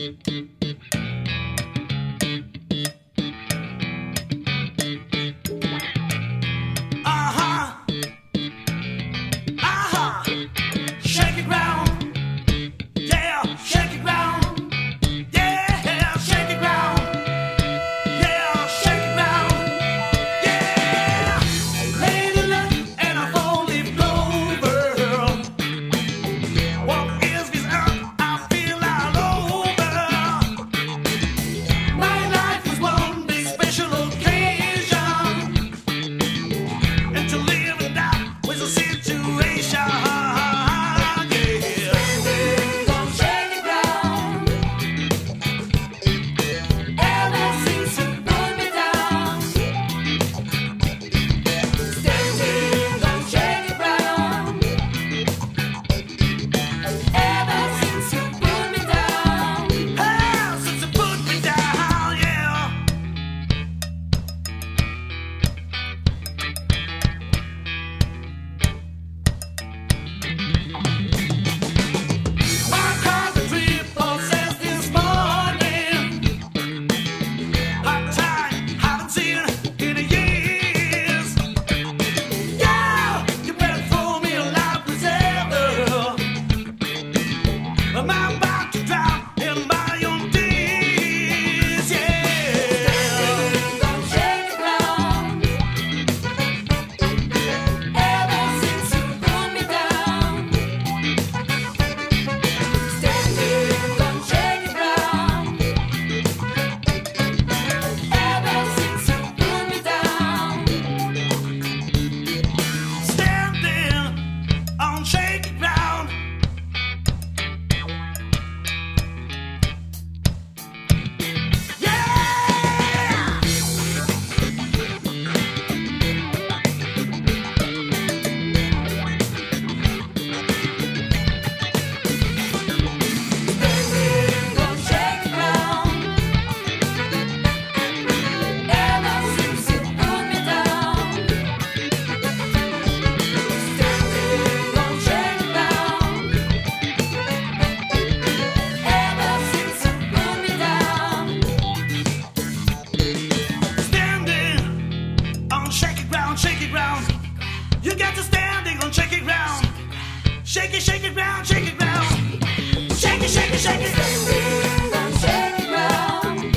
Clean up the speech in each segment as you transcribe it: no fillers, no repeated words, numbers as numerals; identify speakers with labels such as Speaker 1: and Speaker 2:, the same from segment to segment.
Speaker 1: You got to standing on shaky ground. Shake it, shake it ground, shake it ground. Shake it, shake it, shake it.
Speaker 2: Standing on shaky ground.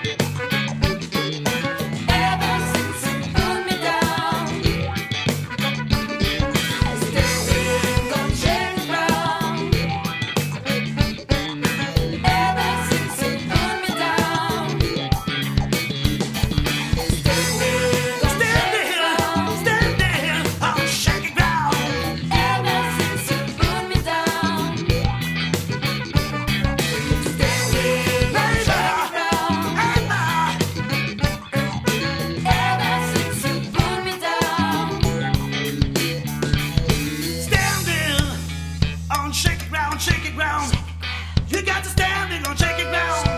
Speaker 2: Ever since you put me down. Standing on shaky ground. Ever since you put me down.
Speaker 1: Shake it ground. You got to standing on shaky ground.